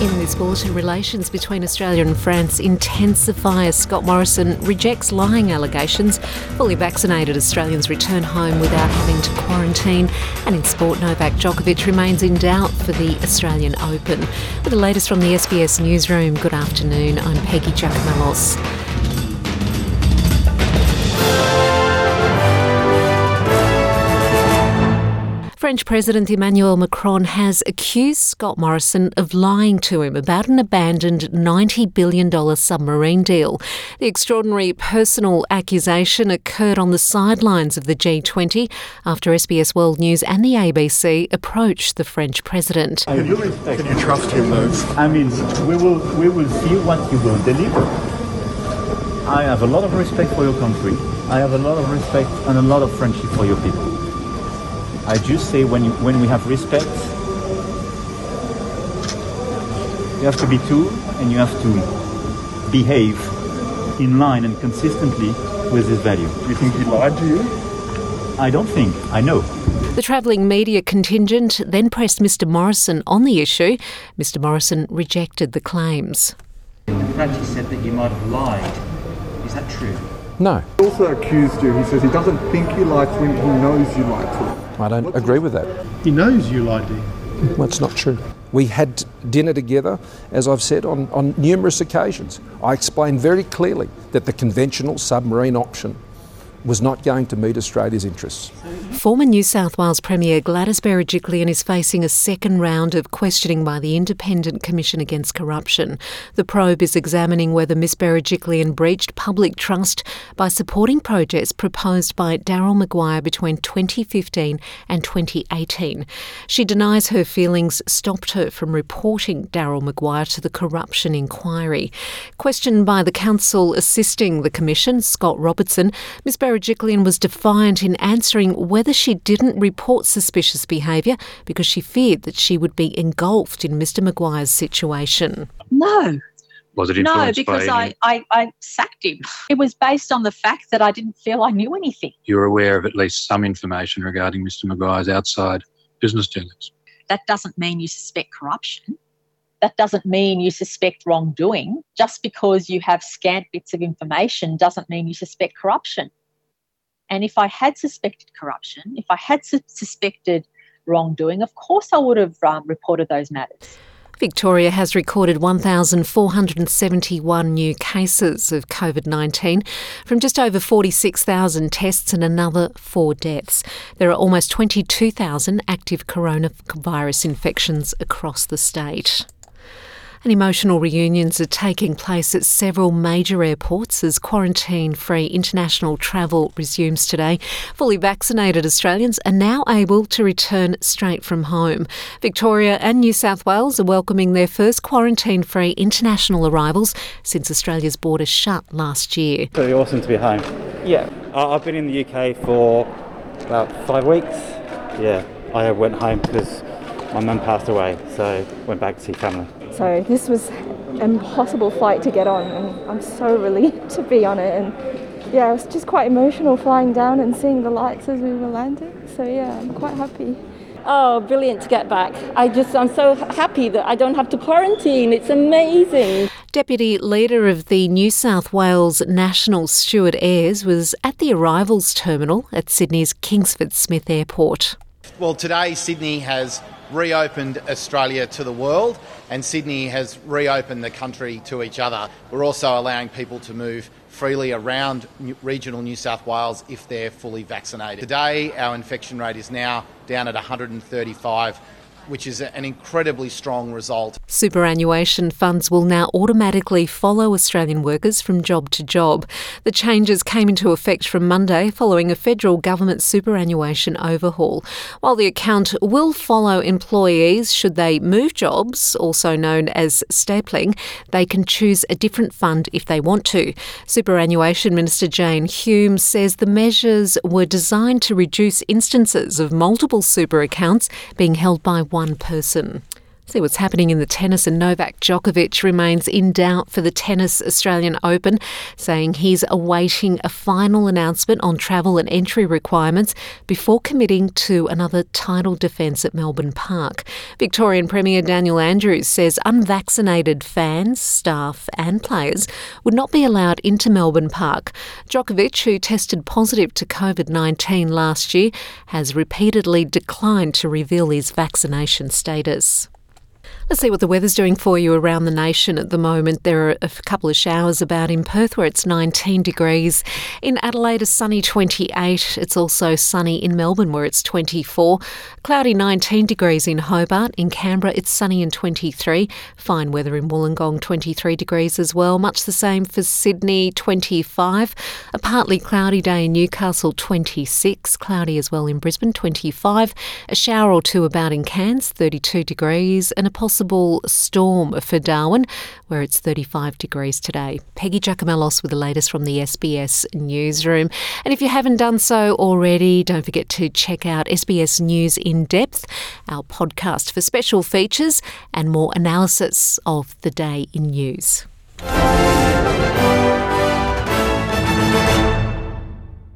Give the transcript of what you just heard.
In this bulletin, relations between Australia and France intensify as Scott Morrison rejects lying allegations. Fully vaccinated Australians return home without having to quarantine. And in sport, Novak Djokovic remains in doubt for the Australian Open. With the latest from the SBS Newsroom, good afternoon. I'm Peggy Giacomellos. French President Emmanuel Macron has accused Scott Morrison of lying to him about an abandoned $90 billion submarine deal. The extraordinary personal accusation occurred on the sidelines of the G20 after SBS World News and the ABC approached the French president. Can you trust him, though? I mean, we will see what you will deliver. I have a lot of respect for your country. I have a lot of respect and a lot of friendship for your people. I just say when we have respect, you have to be two and you have to behave in line and consistently with this value. Do you think he lied to you? I don't think. I know. The travelling media contingent then pressed Mr Morrison on the issue. Mr Morrison rejected the claims. In fact, he said that you might have lied. Is that true? No. He also accused you. He says he doesn't think you lied to him, he knows you lied to him. I don't agree with that. He knows you lied to him. Well, it's not true. We had dinner together, as I've said, on numerous occasions. I explained very clearly that the conventional submarine option was not going to meet Australia's interests. Former New South Wales Premier Gladys Berejiklian is facing a second round of questioning by the Independent Commission Against Corruption. The probe is examining whether Ms Berejiklian breached public trust by supporting projects proposed by Daryl Maguire between 2015 and 2018. She denies her feelings stopped her from reporting Daryl Maguire to the corruption inquiry. Questioned by the counsel assisting the Commission, Scott Robertson, Ms Berejiklian was defiant in answering whether she didn't report suspicious behaviour because she feared that she would be engulfed in Mr Maguire's situation. No. Was it influenced because by I sacked him. It was based on the fact that I didn't feel I knew anything. you were aware of at least some information regarding Mr Maguire's outside business dealings? That doesn't mean you suspect corruption. That doesn't mean you suspect wrongdoing. Just because you have scant bits of information doesn't mean you suspect corruption. And if I had suspected corruption, if I had suspected wrongdoing, of course I would have reported those matters. Victoria has recorded 1,471 new cases of COVID-19 from just over 46,000 tests and another 4 deaths. There are almost 22,000 active coronavirus infections across the state. And emotional reunions are taking place at several major airports as quarantine-free international travel resumes today. Fully vaccinated Australians are now able to return straight from home. Victoria and New South Wales are welcoming their first quarantine-free international arrivals since Australia's borders shut last year. It's really awesome to be home. Yeah, I've been in the UK for about 5 weeks. Yeah, I went home because my mum passed away, so went back to see family. So this was an impossible flight to get on, and I'm so relieved to be on it. And yeah, it was just quite emotional flying down and seeing the lights as we were landing. So yeah, I'm quite happy. Oh, brilliant to get back. I'm so happy that I don't have to quarantine. It's amazing. Deputy Leader of the New South Wales National, Stuart Ayres, was at the arrivals terminal at Sydney's Kingsford Smith Airport. Well, today Sydney has reopened Australia to the world, and Sydney has reopened the country to each other. We're also allowing people to move freely around regional New South Wales if they're fully vaccinated. Today, our infection rate is now down at 135, which is an incredibly strong result. Superannuation funds will now automatically follow Australian workers from job to job. The changes came into effect from Monday following a federal government superannuation overhaul. While the account will follow employees should they move jobs, also known as stapling, they can choose a different fund if they want to. Superannuation Minister Jane Hume says the measures were designed to reduce instances of multiple super accounts being held by one person. See what's happening in the tennis, and Novak Djokovic remains in doubt for the Tennis Australian Open, saying he's awaiting a final announcement on travel and entry requirements before committing to another title defence at Melbourne Park. Victorian Premier Daniel Andrews says unvaccinated fans, staff and players would not be allowed into Melbourne Park. Djokovic, who tested positive to COVID-19 last year, has repeatedly declined to reveal his vaccination status. Let's see what the weather's doing for you around the nation at the moment. There are a couple of showers about in Perth, where it's 19 degrees. In Adelaide, a sunny 28. It's also sunny in Melbourne, where it's 24. Cloudy 19 degrees in Hobart. In Canberra, it's sunny and 23. Fine weather in Wollongong, 23 degrees as well. Much the same for Sydney, 25. A partly cloudy day in Newcastle, 26. Cloudy as well in Brisbane, 25. A shower or two about in Cairns, 32 degrees. And a possible storm for Darwin, where it's 35 degrees today. Peggy Giacomellos with the latest from the SBS newsroom. And if you haven't done so already, don't forget to check out SBS News in Depth, our podcast for special features and more analysis of the day in news.